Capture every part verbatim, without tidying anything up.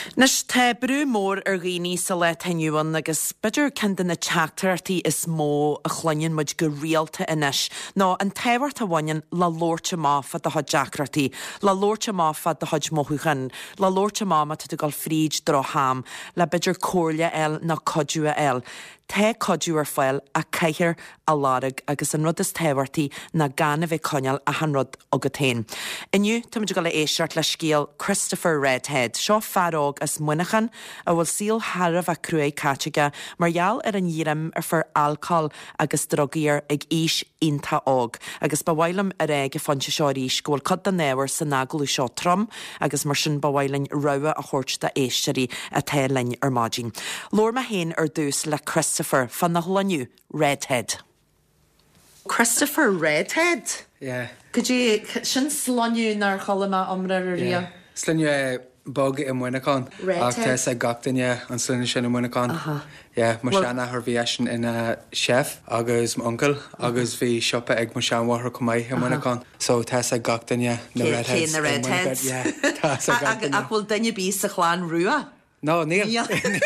Nes te brú mór ar ghaoine sa le tainniúan agus beidir cin na teachtartaí is mó a chluinn muid go rialta inis. Ná an tehart a bhain le lórte máfa de had deachtartaí, le lórte máfa de had móthúchan, le lórte máma tu gal fríd dro ham, le beidir cóirle el na codúa el. Te codú ar foiil a caiithir a lárig agus an rud is tehairtaí na gana bheith coineal a han rud agatain. Inniu, tá muidir go le éisiart le scéal Christopher Redhead, seo fearóg as muinechan a bhfuil síl harmh a cruaigh cáteige margheall ar an díram ar fear alcáil agus drogaíar ag ís ionta ág. Agus ba bhhailm ar éige fanse seo ríis go bhfuil cod den néhar san nagalú seo trom agus mar sin ba bhhailinn roa a chóirt de éisteirí a te lein ar mádín. Lór ma héin ar dús le Christopher fan na hlanniu Redhead. Christopher Redhead? Yeah. Could you sin slaniu nar cholama omra ria? Yeah. Slaniu bog in Winnacon. Redhead. Ach tessa gachtin yeah on slaniu sin in Winnacon. Uh-huh. Yeah, Moshana her viation in a chef agus my uncle agus vi shoppa ag Moshan wa her kumai in Winnacon. So tessa gachtin yeah the Redheads. The Redheads. Yeah. Tessa gachtin. Ach will then you be sa chlan rua? No, Neil. Yeah.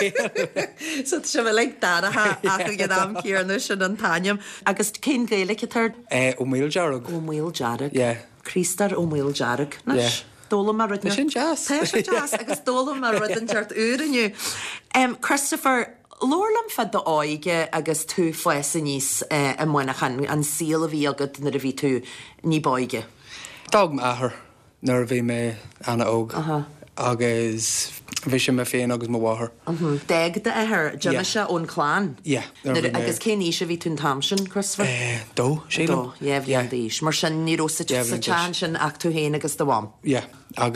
So it's a like that. Ha, ach get am here no sin an tanium. Agus cén gaelic third. Eh, O'Meal Jarrag. O'Meal Jarrag. Yeah. Christar O'Meal Jarrag. Yeah. Dóla mar rydyn. Sin jazz. Sin jazz. Agus dóla mar rydyn tart uren Um, Christopher, lorlam fad do oige agus tú fles yn is uh, y mwynachan an síl a fi agad na fi tú ni boige. Dog ma her. Nor vi me Anna Og. Uh-huh. Agus Visha me féin agus ma wather. Mhm. Deg de eher, Jamisha on clan. Yeah. Agus cén isha vi tún tamsin, Christopher? Eh, do, Sheila. Do, yeah, vi an dís. Mar sin ní rosa sa chan sin ach tú héin agus da wam. Yeah.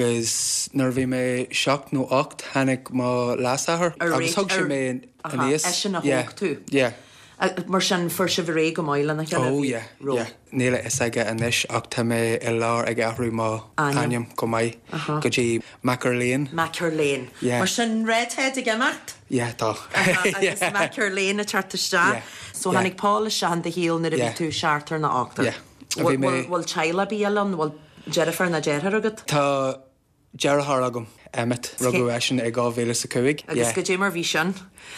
Agus nar vi me shock no ocht hannig ma lasa her. Agus hug she me an eas. Eshin a hog tú. Yeah. Mar sin for se viré go maile na cheile. Oh, yeah. Yeah. Níla is aige an ish ach ta me i lár ag ahrú ma aniam go mai. Go dí Macar Lane. Macar Lane. Yeah. Mar sin Redhead ag gemacht? Yeah, da. Agus Macar Lane a chartista. So hannig Paul se han de híl na a vi tú charter na achtar. Yeah. Wal Chaila bíalan, wal Jennifer na Gerhar agad? Tá Gerhar agam. Emmet, rugú eisian ag gáhvéile sa cuig. Agus go dé mar bhí sin.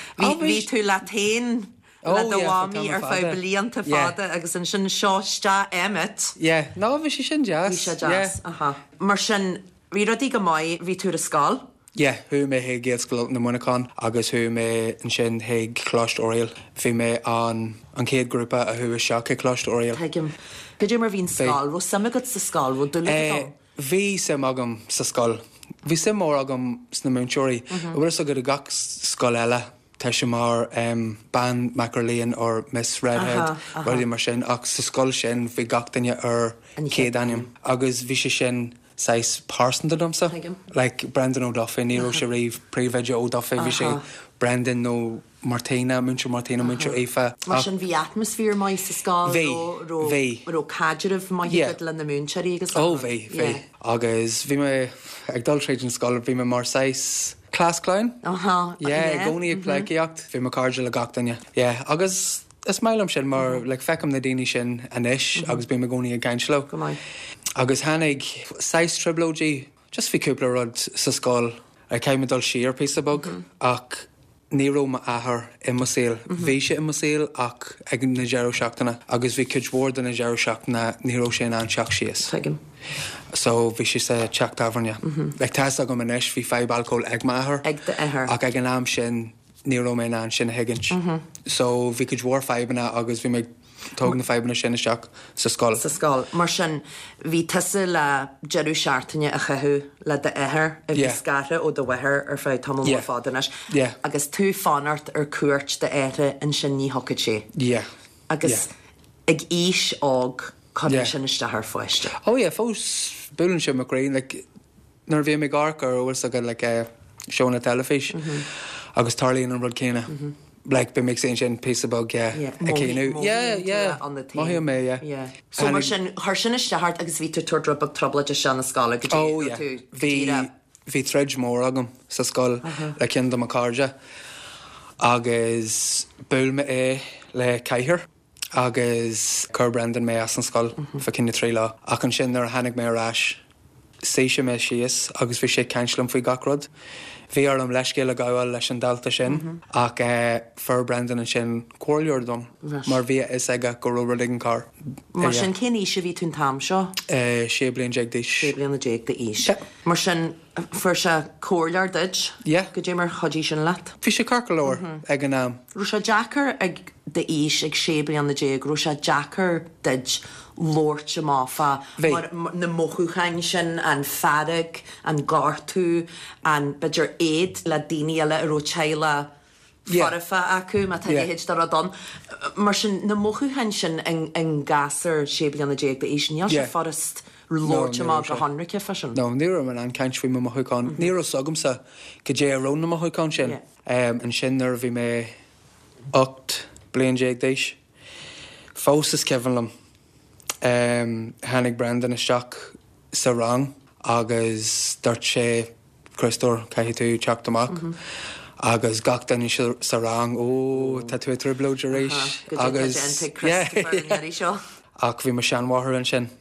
Bhí tú latéin Oh, le yeah, dohámi ar fá blianta fada agus an sin seoiste Emmet. Yeah, no, bhí si sin jazz. Bhí se jazz, aha. Mar sin, bhí rodí go mai bhí tú a scáil? Yeah, hu me he géalscoil na Munacán agus hu me an sin heag cloist oriel. Bhí me an an céad grúpa a hu a seach cloist oriel. Teigim. Go dé mar bhín scáil, ro sam agad sa scáil, ro dú le Bhí sem agam sa scáil. Bhí sem mór agam sna múntúirí. Bhfuil so go a gach scáil eile. Teise mar um, ban Macar Lane or Miss Redhead. Uh-huh, uh-huh. Mar sin ach sa scáil sin bhí gach daine ar céad aniam. Agus bhí sé sin sais parson domsa. Like Brendan O'Duffy, Nero uh-huh. Sharif, Pre-Veggie O'Duffy, bhí sé Brendan no Martina, Muncher Martina, Muncher Aoife. Mar sin bhí atmosfér mai sa scáil ro ro cadirh mai higad le na múnteirí agus. Oh, bhí, bhí. Agus bhí me ag dul tréid an scáil bhí me mar sais Class Klein? Uh-huh. Yeah, yeah. Goni ag mm-hmm. Pleiciacht, fi ma cardja le gachtainne. Yeah, agus is mailam sin mar mm-hmm. like fecam na daine sin an ish, mm-hmm. agus bí ma goni ag gainslo. Go mai. Agus hannig sais triblógi, just fi cúpla rud sa scáil, ag caim dul siar písa bug, mm-hmm. ach níró ma ahar i mo síl. Bhí sé i mo síl ach ag na Gero seachtainna, agus bhí cúdhór na Gero seachtainna níró sé an seach síos. Teigim. So bhí sé sa teach tafarnia. Like tas agam an ish, bhí five alcohol ag ma ahar. Ag de ahar. Ach ag an am sin níró mé an sin a higgins. So bhí cúdhór fibanna agus bhí me tóg na fibanna sin a seach sa scáil. Sa scáil. Mar sin bhí tusa le Gero seachtainne a chathú le de ahar a bhí scata ó do wehar ar fá tamil mar fádanas. Agus tú fanart ar cuairt de éire an sin ní hocad sé. Yeah. Agus ag ís ág Codin sin iste haar foiste. Oh yeah, fós bulan sin McGreen, like nar bhí me garc ar bhfuil agad like uh, show na telefish. Mm-hmm. Agus tarlíon an rud céine. Mm-hmm. Like be mixing sin piece about yeah. Yeah, Mo- yeah, yeah. On the team. Mohio me, yeah. Yeah. So mar sin har sin iste hart agus ví tú tuair bag trouble de sin na scala. Oh yeah. Bhí bhí thread mór agam sa scáil le cin do macarja. Agus bul me é le caithir. Agus Cur Brendan me as an scáil fa cinne trí lá. Ach an sin ar hanig me arás séise me síos agus bhí sé ceintlam faoi gacrod. Bhí ar am leiscé le gaháil leis an dalta sin ach fear Brendan an sin cóirleor dom mar bhí is aige go rubber an car. Mar sin cén íse bhí tún tam seo? sé blion déag díis. sé blion na déag de ís. Mar sin fuair se cóirlear duid go dé mar chodí sin leat. Bhí sé carcalóir ag an náam. Rú se Jackar ag de ís ag sé blion na déag, rú se Jackar duid Lord se máfa na mochuchain sin an farrig an gartú an beidir éad le daine eile aró teile farafa acu má tá héid dar a don. Mar sin na mochuchain sin an gasar sé blion na déag de ís níl se forest Lord se má go hanrice fashion. No, ní man an ceint fao mo mochuáin. Ní sogamsa go dé arón na mochuáin sin an sin ar bhí mé ocht blion déag déis. Fós is cehanlam. Um, Hannig Brendan isteach sa rang agus dúirt sé Christóir caithfí tú teach amach agus gachtain sa rang ó tá tú tar blóidir éis agus ach bhí mar seanmhathir an sin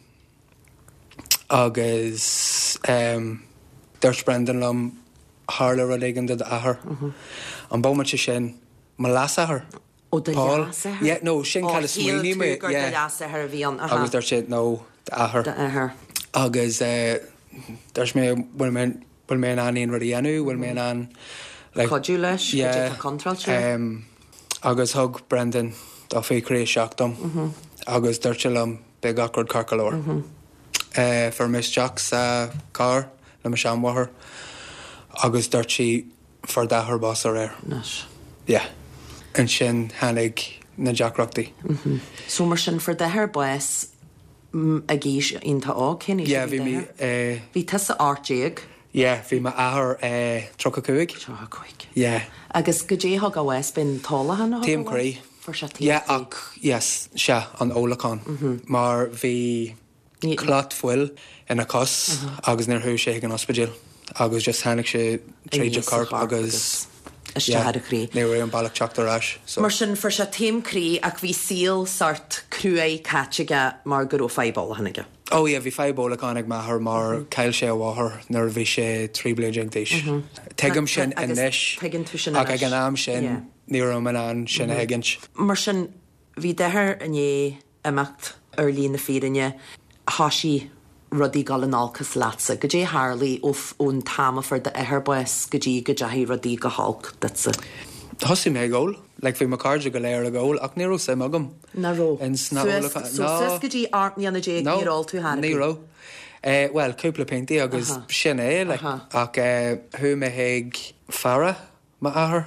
agus um, dúirt Brendan lom hála ru éigean de ahar an bómate sin má las ahar. O de leasa? Yeah, no, sin cael y swini me. O híl tú gur de leasa ar a bhíon. Agus dar sé, no, de ahar. De ahar. Agus, dars me, bwyl me'n an un rydw enw, bwyl me'n an... Codú leis, gyda contral siw. Agus hog Brendan, da fi creu siach dom. Agus dar sé lom big acrod carcalor. For Miss Jack sa car, na ma siam wahar. Agus dar si for dahar bos ar air. Nas. Yeah. An sin hannig na Jackrochtaí. So mar sin for dehar bues a gís ínta á cin? Yeah, bhí mi... Bhí tas a áirtéag? Yeah, bhí ma ahar trocha cuig. Trocha cuig. Yeah. Agus go dé hog a wes bin tála hana? Tíam Cree. For se tíam Yeah, ach, yes, se an Olacán. Mar bhí clot fuil in a cos agus nir thu sé an ospidil. Agus just hannig sé tríide carp agus... Iste had a crí. Ní ré an bailach teachtar ais. Mar sin for se tíam crí ach bhí síl sart cruaí caiteige mar gur ó feibbal hanige. Oh, yeah, bhí feibbal ag maithar mar cail sé bháthair nar bhí sé trí bliain déis. Tegam sin inis ach ag an am sin ní rom an an sin hagint. Mar sin bhí dethir ané imacht ar líon na fírinne hasí rudí galanálcas lása. Go dé Harley of ón táma for de ehar bues go dí go dahí rudí go halk datsa. Thosaí mé gól, le bhí mar cardide go léir a gól ach níró sé magam. Na ró. So sus go dí artní anna dé nírál tú hána? Níró. Well, cúpla peinti agus sin é ach thu mé héig fara ma ahar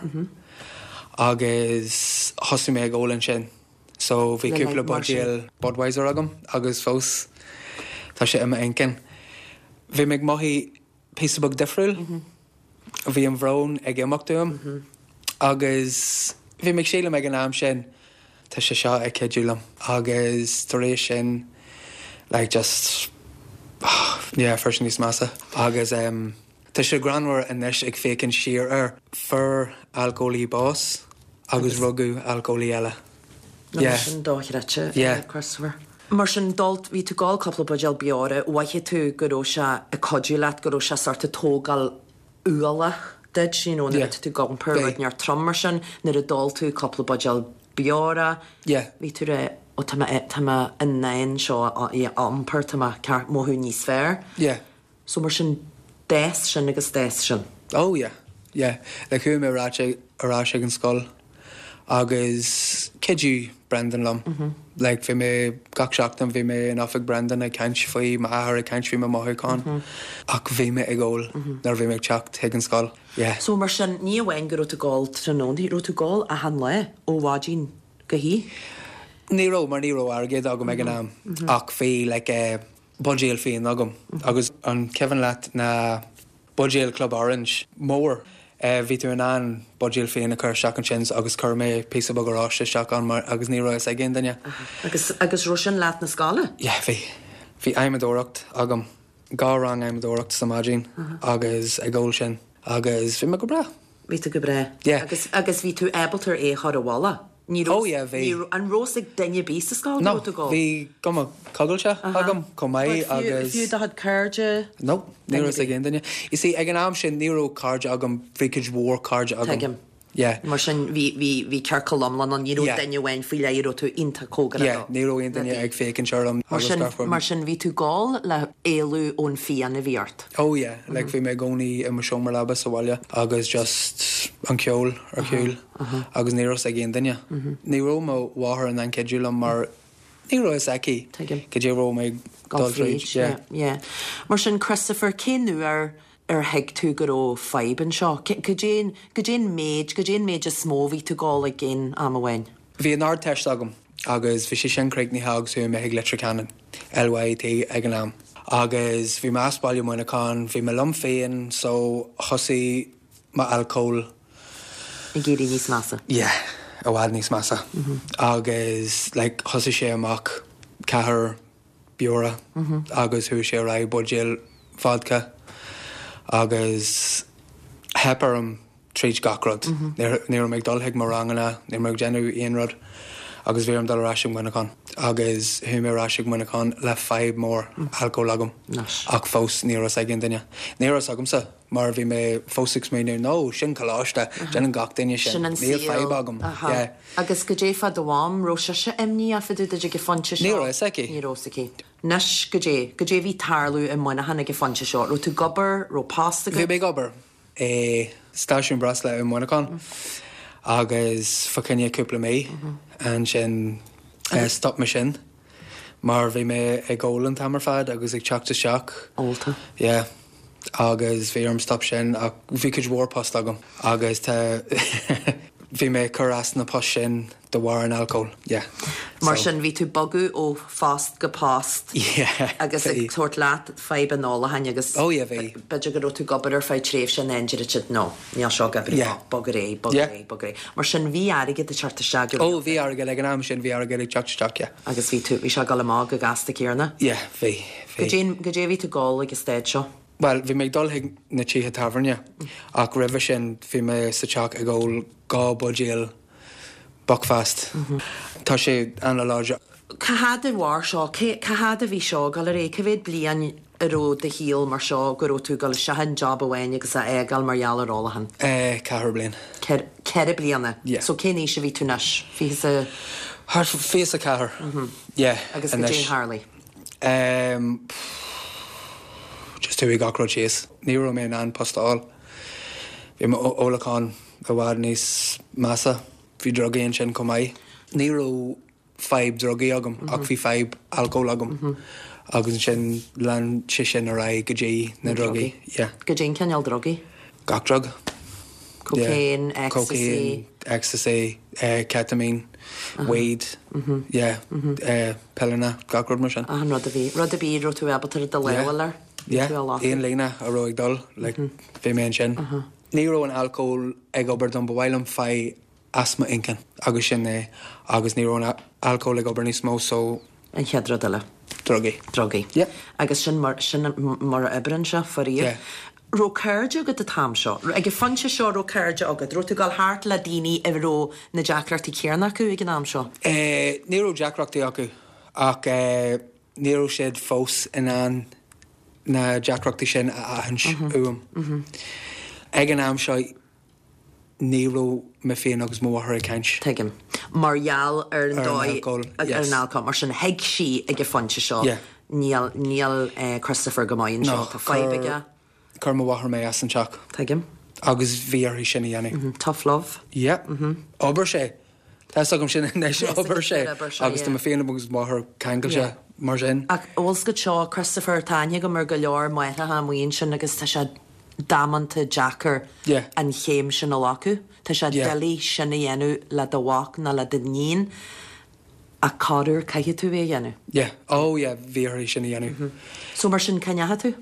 agus thosaí mé gól an sin. So bhí cúpla bodíal Budweiser agam agus fós tá sé ima incin. Bhí meid maithí písabug difriúil, bhí an bhrón ag imeachtaim, agus bhí meid síle meid an am sin tá sé seo ag céadúlam. Agus tar éis sin, like, just, yeah, first níos massa. Agus um, tá sé granmhar inis ag fécinn siar ar fur alcoholí bás, agus rugu alcoholí eile. Yeah. Sin dóithreite, yeah. Christopher. Mar sin dult ví tú gáil coppla budgeal beáre, waithe tú goró se a codúlat goró se sarta tógal ualach dead sin ó na tú gáin pervert near trummar sin nar a dul tú coppla budgeal beára. Yeah. Ví tú re ó tama tama a nain seo í ampar tama ceart móthú níos fér. Yeah. So mar sin des sin agus des sin. Oh, yeah. Yeah. Le chu mé ará sé an scoil agus céadú Brendan lom. Mm-hmm. Like, bhí mé gach seachtam bhí mé an oifig Brendan a ceint faoi ma ahar a ceint faoi ma mothúcán. Ach bhí mé ag ggóil nar bhí mé teacht ag an scoil. Yeah. So mar sin ní bhhain go tú gáil tróí ru tú gáil a han le ó bhádín go hí? Níró mar níró agéad agam ag an am. Ach bhí le budgéal féin agam. Agus an Kevin Latt na budgéal Club Orange mór. Bhí tú an an budgéal féin a chur seach an sin agus chur mé písa bagarás seach an mar agus ní roias ag gin daine. Agus agus ru sin leat na scála? Yeah, bhí. Bhí aimimedóracht agam gá rang aimimedóracht sa mágin agus ag ggóil sin agus bhí me go bra. Bhí tú go bre? Yeah. Agus agus bhí tú ebaltar é chur a bhla? Oh, yeah, bhí. An rósig daine bí sa scáil No, go? bhí gom cogailse agam comé agus... Fiú a had cairde? No, ní a gin daine. I sí ag an am sin níró card agam fricaid mhór card agam. Tegim. Yeah. Mar sin bhí cearcolm le an níú daine bhain fi leirú tú inta cógan. Yeah, níró on daine ag fécin searm. Mar sin bhí tú gáil le éalú ón fian na bhíart. Oh, yeah, le bhí mé gcónaí i mar seomar labba sa bhaile agus just an ceol ar ciúil agus níró ag on daine. Níró má bháthar an an cedúil mar níró is aici. Tegim. Cedúró mé dulréid. Yeah. Mar sin Christopher cénú ar ar heag tú go ó feiban seo. Go dén méid, go dén méid a smóhí tú gáil ag gin am bhhain. Bhí an ard teist agam agus bhí sé sin creid ní haag sú me ag letra canan L Y T ag an am. Agus bhí más bailú muine can, bhí me lom féin, so thosaí má alcóil. I géirí níos massa? Yeah, a bhhaid níos massa. Agus, like, thosaí sé amach cethir biora agus thu sé ra bodgéil vodka. Agus heparm tríd gacrod. Níor méid dulthaigh mar rangana, níor méid genú aonrod, agus bhíarm dul ráisiigh muinecán. Agus thu mé ráisiigh muinecán le feib mór alcóil agam. Ach fós níor as agin daine. Níor as agam sa, mar bhí mé fósix mé níor nó, sin caláiste, gen an gach daine sin. Níor feib agam. Agus go dé fad doám, ró se se imní a fidú de go fonte seo. Níor as aici. Níor as aici. Nes go dé, go dé bhí tarlú i muine hanna go fonte seo. Ró tú gobar, ró pasta go? Bhí bé gobar. Stáisiún brasla i muinecán. Agus facinne cúpla mé an sin stop me sin. Mar bhí mé ag ggólan tamar fad agus ag teachta seach. Olta. Yeah. Agus bhí arm stop sin ach bhí cuid mhór post agam. Agus tá bhí mé churas na post sin do bhhar an alcóil. Yeah. Mar sin bhí tú bagú ó fast go past. Yeah. Agus ag tuairt leat feib an ála hain agus... Oh, yeah, bhí. Beidir go ró tú gobar ar feid tréimh sin endir it nó. Ní seo gabri bogar é, bogar é, bogar é. Mar sin bhí aige de charta seagur. Oh, bhí aige le an am sin bhí aige ag teachta yeah. Agus bhí tú, bhí se gal má go gasta céarna? Yeah, bhí. Go dé bhí tú gáil agus stéid seo? Well, bhí méid dulthaigh na títhe tafarne ach ribh sin bhí mé sa teach ag ggóil gá bodgéil buckfast. Tá sé an láide. Cahad a bhhar seo, cahad a bhí seo gal ré cyfyd blian a ró de híal mar seo go ró tú gal sehan job a bhain agus a égal marall arála han? Eh, cahar blian. Ceir blianna? Yeah. So cé ní se bhí tú nas? Fís a... Fís a cahar. Yeah. Agus go Jane Harley? Um, just tú i gacrod síos. Níró mé an postáil. Bhí me ólacán go bhhad níos massa. Bhí drogéon sin comai. Níró feib drogaí agam, ach bhí feib alcóil agam. Agus sin lean si sin a ra go dé na drogaí. Go dé ceanal drogaí? Gach drog. Cocaine, ecstasy. Cocaine, ecstasy, uh, ketamine, uh-huh. weed, mm-hmm. yeah, mm-hmm. uh, pellina, gach rud mar sin. Ah, rud a bhí. Rud a bhí rú tú ebatar de lewalar? Yeah, éon lína a roiig dul, like, bhí mé an sin. Níró an alcóil ag obair don bhhailm fai asthma incan, agus sin é, agus níró an alcóil ag obair níos mó, so... An cheadra dile? Drogaí. Drogaí. Yeah. Agus sin mar a ebrin se farí. Yeah. Ró cairde agad a tam seo. Ag fanse seo ró cairde agad. Ró tú gal háart le daoine a ró na Jackreachtaí céarna acu ag an am seo? Eh, níró Jackreachtaí acu, ach eh, níró siad fós in an na Jackreachtaí sin a ahans uam. Ag an am seo níró me féin agus móthir a caint. Teigim. Marall ar an dóid ar yes. an alcom. Mar sin heig si ag a fanse seo. Yeah. Níl, níl uh, Christopher gomain seo. Tá faibaige. Cur má bhahar mé as an teach. Teigim. Agus bhíar hí sinna dhéanana. Mm-hmm. Tough love. Yeah. Mm-hmm. Obair sé. Tá agam sin éis obair sé. Agus tá féanana agus máthir cangail sé mar sin. Ach bhilsgad seo Christopher Tanya go mar go leor maithe ha muon sin agus tá sé dámanta Jackar yeah. an chéim sin ó acu. Tá sé yeah. delí sinna dhéanú le do bhac na le den nín a cáúr caiche tú é dhéanú. Yeah. Oh, yeah, bhíar hí sinna dhéanú. Mm-hmm. So mar sin cainethe tú?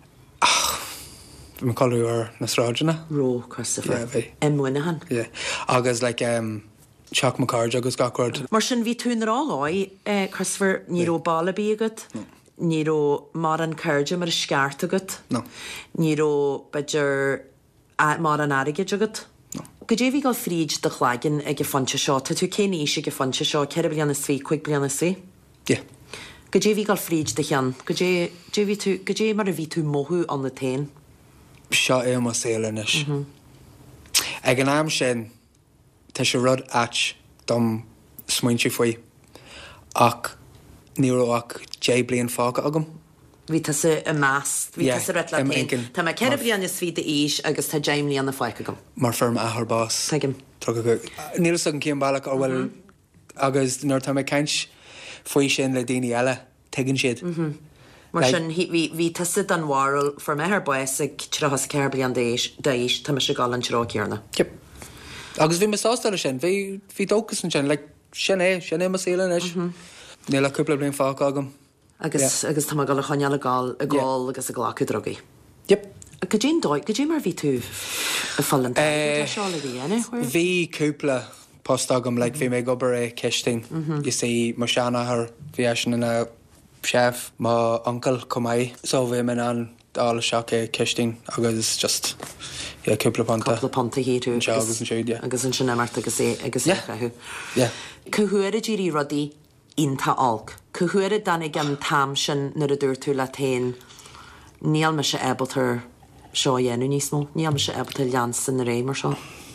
Bhí callú ar na sráidena. Ró Christopher. Yeah, bhí. Immuinehan. Yeah. Agus, like, um, Chuck McCarge agus gacrod. Mar sin bhí tú nar áláid, eh, Christopher, ní ró balla bí agad? No. Ní ró mar an cairde mar a sceart agad? No. Ní ró beidir mar an airige agad? No. Go dé bhí gáil fríd de chlágan ag go fanse seo, Tá tú cé níos go fanse seo ceir blianana sví chuig blianana sí? Yeah. Go dé bhí gáil fríd de chean, go dé tú go dé mar a bhí tú mothú an na tain. Seo é má sélanis. Ag an am sin tá se rud at dom smuintú faoi ach níróach dé blion fága agam. Bhí tá sa a más, bhí tá sa reit le tain. Tá mai ceir blianana sví de ís agus tá Jaimlí an na fáic agam. Mar firm ahar bás. Tuigim. Tro go. Níl an cían bailach ó bhfuil agus nuair tá ceint faoi sin le daoine eile tuigann siad. Mar sin hí tá sid an bhil for methar bues ag trahas ceir blian déis déis tá me se gáil an terácearna. Yep. Agus bhí mesáil sin, bhí hí dógus an sin, le sin é, sin é mar sélan is. Níl le cúpla blion fág agam. Agus agus tá gáil a chaneal a gáil a gáil agus a glácu drogaí. Yep. Go dé dóid, go dé mar bhí tú a fallan seála bhí ana? Bhí cúpla post agam, le bhí mé gobar é ceisting. You see, mar seanna ar bhí sin na chef má uncle comai, so bhí man an dála seach é ceisting agus just yeah, cúpla panta. Cúpla panta hí tú. Agus an siúd, yeah. Agus an sin amart agus é agus é chu. Yeah. Cúhuair a ddírí rodí ínta alc. Cúhuair a danig an tam sin nar a dúir tú le tain níl me se ebaltar seo dhéanú níos mó, níl me se ebaltar leansan na ré mar seo.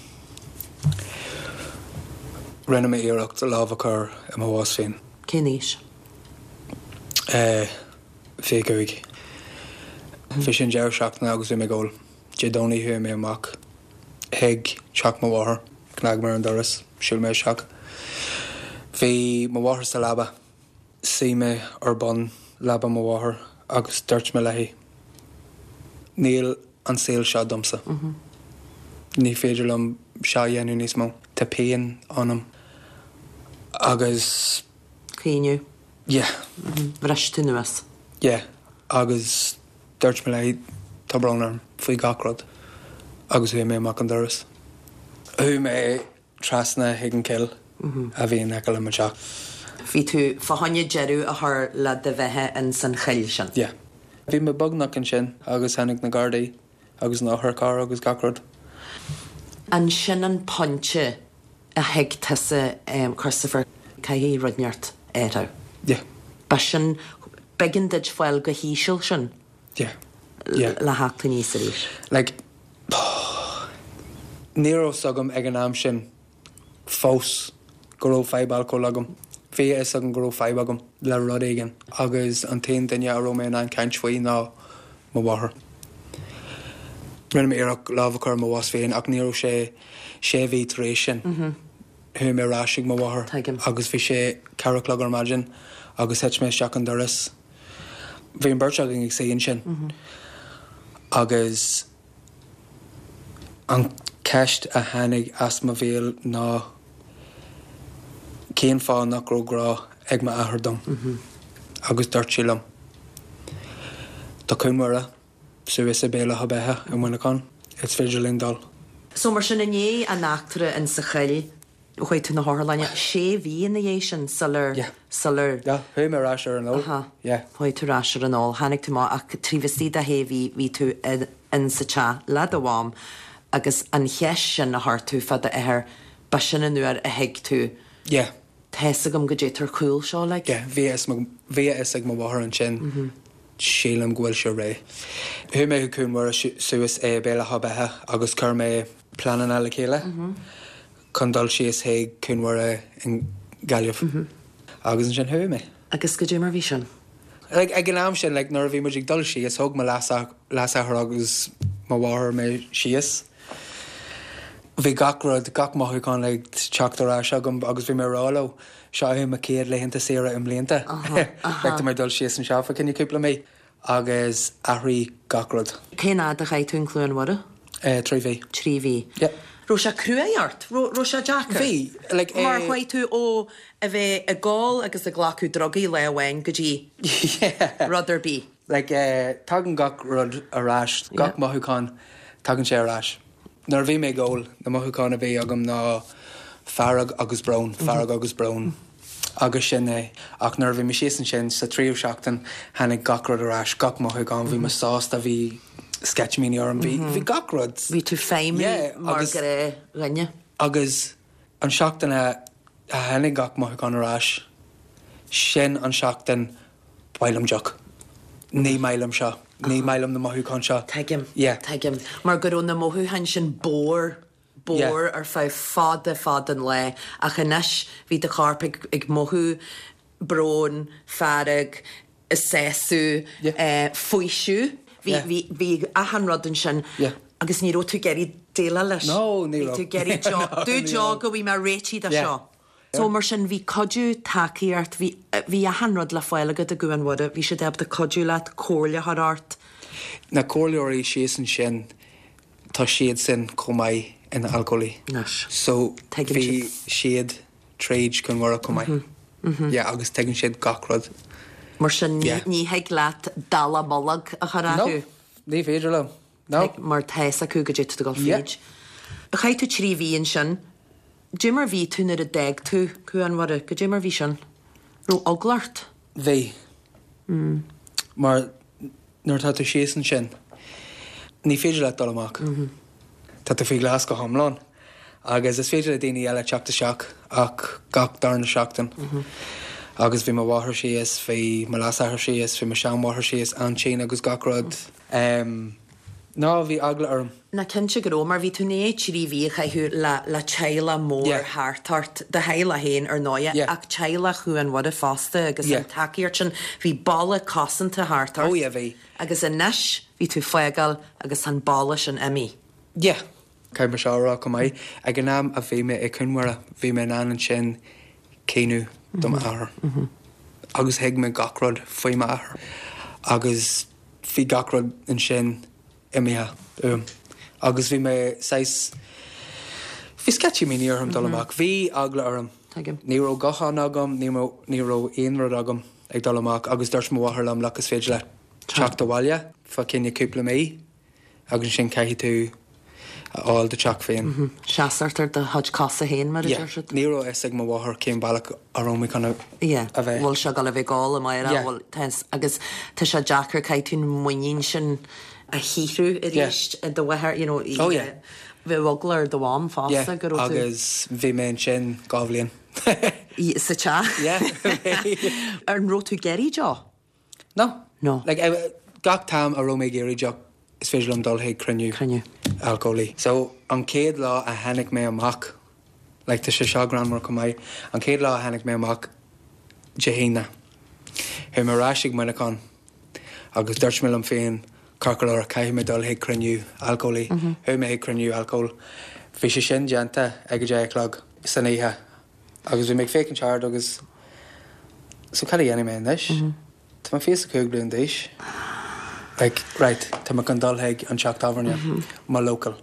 Rinne mé iirecht a lábhachar am bhás féin. Cé níos? Fé goig. Fi sin deir seachna agus bhí mé ggóil. Dé dónaí hu mé amach. Heig seach má bháthair, cnag mar an doras, siúil mé seach. Bhí má bháthair sa labba. Sí mé ar bon labba má bháthair agus dúirt me leihí. Níl an saoil seo domsa. Ní féidir lom seo dhéanú níos mó. Tá péan anam. Agus... Cíniu? Yeah. Bhreiste nuas? Yeah. Agus dúirt me leihí tá bránarm faoi gacrod. Agus bhí mé amach an doras. Hu mé trasna higan kill a bhí an ecail am teach. Bhí tú fahanne jeú a th le de bheitthe an san chail sin? Yeah. Bhí me bugnach an sin agus henig na Gardaí agus ná thar car agus gacrod. An sin an ponte a heig tusa um, Christopher Caihí Rudneart éire? Yeah. Ba sin begin did fáil go híisiil sin? Yeah. Yeah. Le háta níos rís? Like, nírós agam ag an am sin fós go raibh feibal có agam. Fé is agam go raibh feib agam le rud éigen. Agus an taon duine a róméin an caint faoi ná má bháthair. Rinne mé iireach lábhachar má bhás féin ach níró sé sé bhí rééis sin. Hu mé ráisiigh má bháthair. Agus bhí sé caraclag ar maidin agus heit mé seach an doras. Bhí an birteagin ag saon sin. Agus an ceist a hanig as ma bhéal ná céan fá nach rógrá ag ma ahar dom. Agus dúirt sílam. Tá cúmara suas a béla ha bethe an mhuineán. It's féidir lindal. So mar sin inné a nachtere in sa chail chuid tú na hálaine sé bhí in na dhé sin salar salar. Ja, hu mé ráisiir an ó. Chuid tú ráisiir an ó. Hannig tú má ach tríhistí a héhí ví tú in sa te le a bháim agus an cheis sin na hart tú fad a éair ba sin an nuair a heig tú. Yeah. Theise gom go détar cool seo le? Yeah, bhí is ag má bháthair an sin. Sílam ghfuil se ré. Hu mé go cúmara suas é béla ha bethe agus chur mé planan eile chéile. Condal sios hé cúnmara in Gailliamh. Agus an sin hu mé. Agus go dé mar bhí sin? Ag an am sin, like, nar bhí muidig dul sios, thug me leasa agus má bháthair mé sios. Bhí gacrod, gach mothúcán le teachtarrá agam agus bhí mé ráló seo hu a céad le hinnta séra im blianta. Leachta mé dul sios an seafa cinne cúpla mé agus ahraí gacrod. Cé nád a chaid tú an clúan wada? Trí bhí. Trí bhí? Yeah. Ro se cruaart? Ro se Jackar? Bhí. Like, Mar chuid tú ó a bheith a gáil agus a ghlacu drogaí le bhhain go dtí? Yeah. Rudder bí? Like, uh, tagan gach rud arás, gach yeah. mothúcán tagan sé arás. Nar bhí mé ggóil na mothúcán a bhí agam ná farag agus brown, farag mm-hmm. agus brown. Agus sin é, ach nar bhí me síos an sin sa tríú seachtain hanig gach rud arás, gach mothúcán bhí me sásta bhí sketchmíní orm bhí bhí gachrod. Bhí tú féimí Yeah, mar agus- go ré rinne. Agus an seachtainna a henig gach mo gan arás sin an seachtain bailam joch. Ní mailam seo. Ní mailam na mothú con seo. Teigim. Yeah. Teigim. Mar go na mothú hain sin bór bór Yeah. ar fá fada fad an le a chanis hí de carp ag, ag mothú brón, farag, a séú, Yeah. uh, foiisiú. Bhí Yeah. bhí bhí a han rodin sin. Yeah. Agus ní ró tú geirí déile leis. No, ní Bhí raibh. tú geirí No, jog. Dú ní jog raibh. go bhí mar réití a Yeah. seo. So mar sin bhí codú takeíart bhí bhí a hanrod le foiile go a gúan wada, bhí sé deb de codú leat cóirle har art. Na cóirleoirí sios an sin tá siad sin comai in alcoholí. Nas. So Teigim bhí siad trade chun mhara comai. Yeah, agus tegann siad gachrod. Mar sin ní Yeah. ní heag leat dala bollag a charú. No, ní féidir le. No. Mar theis a cú go dé go Yeah. féid. A chaid tú trí bhíon sin, Jimmer bhí túnar a deag tú chu an wada, go Jimmer bhí sin. Ró oglart. Bhí. Mar nuair tá tú sios an sin, ní féidir le dul amach. Tá tú fí glas go hamláin. Agus is féidir a daoine eile teachta seach ach gach darna seachtain. Agus bhí mar bháthair sios, bhí mar lasáthair sios, bhí mar seanmháthair sios an sin agus gachrod. Um, ná bhí agla orm. Na cin se goró mar bhí tú né trí bhí chaithú le le teile mór Yeah. háartart de heile héin ar náide Yeah. ach teile chu an wada fásta agus Yeah. an takeíart sin bhí balle cosanta háartart. Oh, yeah, bhí. Agus in neis bhí tú foigal agus an balle sin imi. Yeah. Cai mar seárá go mai. Ag an náam a bhí me i cunmara, bhí me an an sin cénú dom ahar. Agus heag me gachrod faoi me ahar. Agus bhí gachrod an sin imithe. Um, agus bhí me seis... Bhí sketchy mí níorm dul amach. Bhí agla orm. Teigim. Ní ró gachan agam, ní ró ní ró aonrad agam ag dul amach. Agus dúirt mo bháthair lam legus féidir le teach do bhaile fa cinne cúpla mé. Agus sin caithí tú áil de teach féin. Seaartar de hud casa héin mar Yeah, si. Níró is ag má bháthair céim bailach arómí chuna Yeah, a bheith. bhil se gal a bheith gáil am Yeah. bhil teis agus tá se Jackar caiitún muoín sin a híhrú i Yeah. ríist a do bhethir, you know, i- Oh, yeah. bheith bhoglar do bháim Yeah, fásta gur tú agus bhí mé an sin gábhlíonn. í- sa te. Yeah. Ar an ró tú geirí jo? No. No. Like, uh, gach tam arómé géirí joch is féidir am dul héag cruniú. Cruniú. Alcoholí. So, an céad lá a hanig mé amach, like, tá sé seo gran mar go mai, an céad lá a hanig mé amach jehéna. Hé mar ráisiigh mena con, agus dúirt mé am féin carcar a caiith me dul héag cruniú alcoholí. Hé mé héag cruniú alcohol. Bhí sé sin deanta ag go déaglag san ihe. Agus bhí méid fécinn teard agus so cad dhéana mé leis. Tá má fés a cúg blion déis. Like, right, tá má gan dul héag an seach tábharne má local.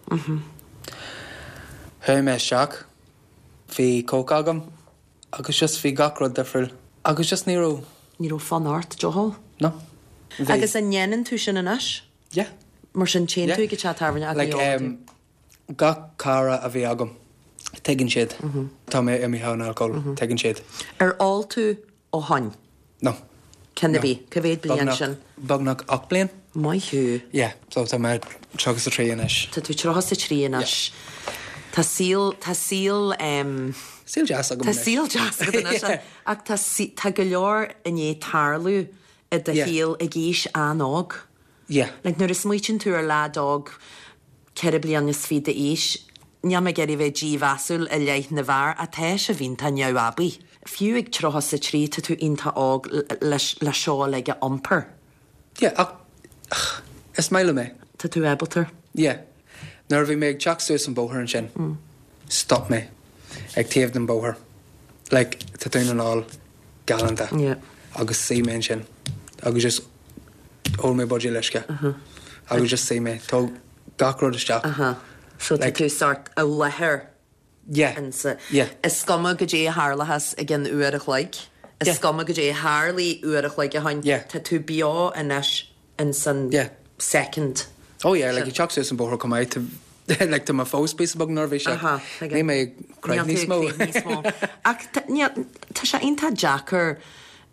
Hé mé seach, hí cóca agam, agus just bhí gachrod defriil. Agus just níró, Ní ró fan art Johol. no? Bhí- Agus a nnéan tú sin in is? Yeah. Mar sin chéan Yeah. tú go te tarne a Like, um, gach cara a bhí agam, tegann siad. Tá mé imi hán alcohol, tegann siad. Ar áil tú ó hain. No. Cen na No. bí, cyféad blian sin. Bagnach ach blian? Mai hiú. Yeah, so tá mé trogus a trí inis. Tá tú trochas a trí in is. Tá síl, tá síl, um, Síl jazz agam Tá inis. síl jazz go dtí sin. Yeah. Ach tá sí- tá go leor in é tarlú i de Yeah. híal a gíis anág. Yeah. Le nuair is muoin tú ar ládóg ceir blian is fi de éis, neam me geirí bheith díhasúil a leith na bhar a teis a bhín tá neabí. Fiú ag trochas sa trí tá tú inta ág le seo le go omper. Yeah, ach, ach, is meile mé. Tá tú ebaltar. Yeah. Nuair bhí méid teach suas an bóthir an sin. Stop mé. Ag taobh den bóthir. Like, tá tún an áil galanta. Yeah. Agus sí mé an sin. Agus just ó mé bodí leisce. Agus just sí mé. Tá gachrod isteach. Aha. So tá Like- tú sort a lethir. Yeah. And sa, Yeah. is scumma go dé hálahas a gin uach leig. Is Yeah. scumma go dé hálí uach leig a hain. Yeah. Tá tú beá inis in san Yeah. second. Oh yeah, like Sure. you teach suas an bóthir come out to like to my fós bís bag nervhí se. Aha, Ní mé craig níos mó. Ach, tá sé inta Jackar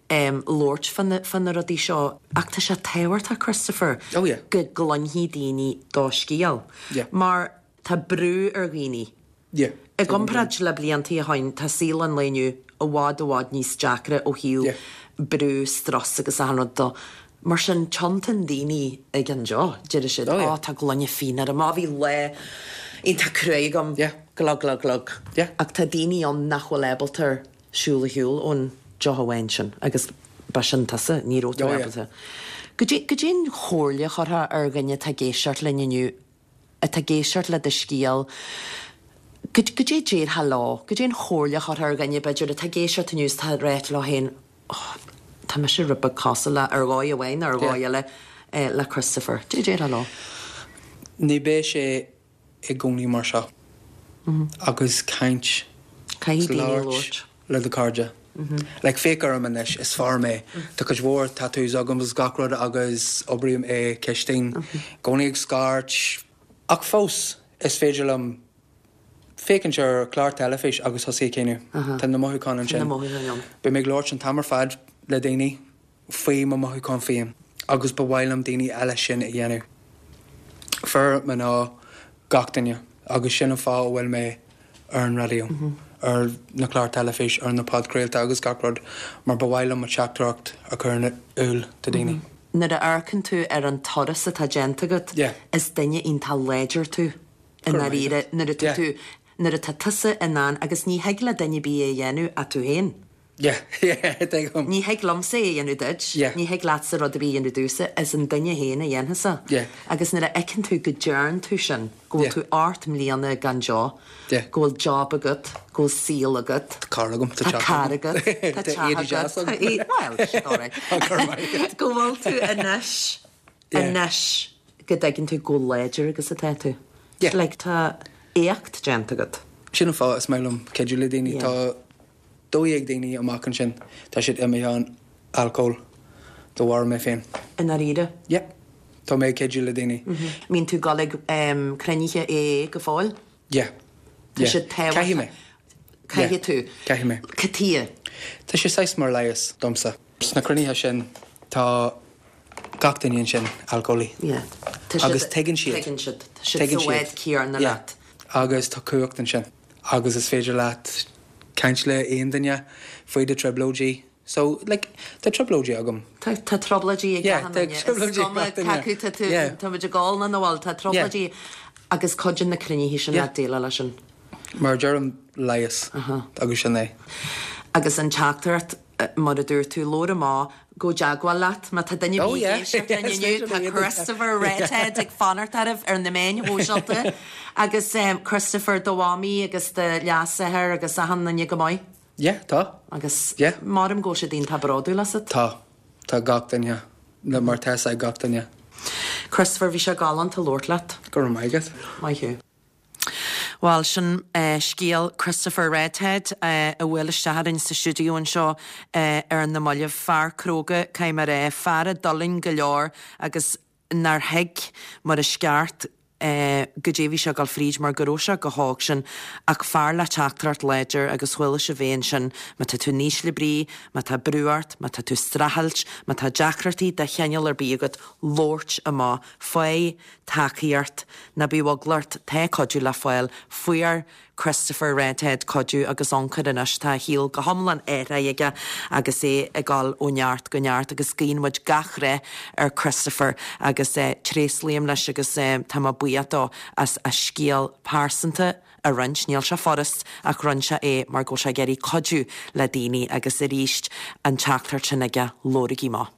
um, Lord fan fan na rodí seo ach tá sé téhairt a Christopher Oh, yeah. go glonhí daoine dá scíal. Yeah. Mar tá brú ar ghaoine. Yeah. I gompraid le blianttí a hain tá síl an léniu a bhád a bhád níos deacra ó hiú Yeah. brú stras agus anod do. Mar sin chantan daoine ag an jo, deidir siad Oh, yeah. á tá glonne fin ar a má bhí le on tá cruig am Yeah. glog glog glog. Yeah. Ach tá daoine an nachhfuil ebaltar siúla hiúil ón jo hahain sin agus ba sin tasa ní róta Oh, yeah. ebalta. Go dén chóirle chutha ar gannne tá géisiart le nniu a tá géisiart le de scíal. Go dé déad ha lá, go dén chóirle chutha ar gannne beidir a tá géisiart níos tá réit le hen. Tá me sé rubba casa le ar gáid a bhain ar gáid le eh, le Christopher. Dé déad ha lá. Ní bé sé i gcónaí mar seo. Agus caint Caí daoine láirt Lord. le do cardja. Le fécar am inis is far mé. Tá go bhór tatús agam gacrod agus obrium é ceistín. Gcónaí ag scáirt ach fós is féidir am fécinn seir clár telefís agus thosaí céinú. Tá na mothúcán an sin. Na mothúcán an. Ba mé glóirt an tamar fad le daoine faoi má mothúcán féin. Agus ba bhhailm daoine eile sin i dhéanú. Fur me ná gachtainne agus sin fá bhfuil mé ar an radio ar na clár telefís ar na podcréalta agus gacrod mar ba bhhailm a teachtracht a chuna úil do daoine. Na a aircan tú ar an toras a tá genta go Yeah. is daine on tá léidir tú in na Correct. riire na tú Yeah. tú na a tá tusa inán agus ní heagla daine bí é dhéanú a tú héin. Yeah, yeah, te gom. Ní heag lomsa é dhéanú duid, Yeah. ní heag lása rud a bí dhéanú dúsa is an daine héna dhéanasa. Yeah. Agus na a ecinn tú go dearn tú sin, ggóil Yeah. tú art mlíana gan jaw, Yeah. ggóil job agat, ggóil síl agat. Carlagum to Tá chat. car agat, tá Tá teach éidir jazz agat, agam. tá é- well, shit, all right. Gomhfuil tú inis, Yeah. inis, go daginn tú go léidir agus a te tú. Yeah. Le tá éacht gent agat. Sin fá is mélum céidir le daoine Yeah. tá dóí ag daoine amachchan sin tá siad imimeán alcóil do bhhar mé féin. In a riide. Yeah. Tá mé céidir le daoine. Mín tú galig um, creniche é go fáil? Yeah. Tá sé téhhairtha- Caithí mé. Caithí Yeah. tú? Caithí mé. Catí. Tá sé seis mar leias domsa. Sna cruníthe sin tá gachtaíonn sin alcólaí. Yeah. Agus tegann siad. Tegann siad. Tá siad Tegann sa wed cíar na Yeah. leat. Agus tá cuaachtain sin. Agus is féidir leat caint le aon duine faoi de treblódí. So, like, tá treblódí agam. Tá tá trobladí ag Yeah, gahan tá aine. Is trobladí goma ag gahan aine. cacu tá tú- Yeah. tá muidir gáil na bháil tá trobladí agus codin na crunne hí sin Yeah. le déile lei sin. Mar dearm leias agus sin é. Agus an teachtarart mar a dúir tú lóra má go deagháil leat, má tá daine Oh, bí yeah. éisiart Yes, aniu, tá definitely. Christopher Redhead ag fanartarh ar na main hóseilta, agus um, Christopher Dowami agus de leasahar agus a hanna go maiid. Yeah, tá. Agus Yeah. marm go sé dín tá braú lasad. Tá. Tá gachtainne. Le mar te ag gachtainne. Christopher bhí se galan tá Lord leat, Gur maigad. mai hiú. Well, sin uh, scíal Christopher Redhead uh, a bhfuil istehainn sa siúdiúin seo uh, ar na moileh fear cróga cai mar é fear a dolinn go leor agus nar heig mar a sceart Uh, go déhí se gal fríd mar goróise go hág sin ach fear le teachtarart léidir agus chuile se bhéin sin me tá tú níos le brí, me tá brúart, me tá tú strahailt, me tá deachtartaí de cheanneal ar bíagad lóirt a má foié takeíart na bíhaglart te codú le foiil fuiar Christopher Redhead codú agus ancad inis tá híal go hamlan éire aige agus é a gáil óneart go neart agus cíonmuid gachre ar Christopher agus é tréslíam leis agus é tá buatá as a scíal pásanta a rins níl se forrast ach runse é mar go se geirí codú le daoine agus a ríist an teachtar sin aige lóraí má.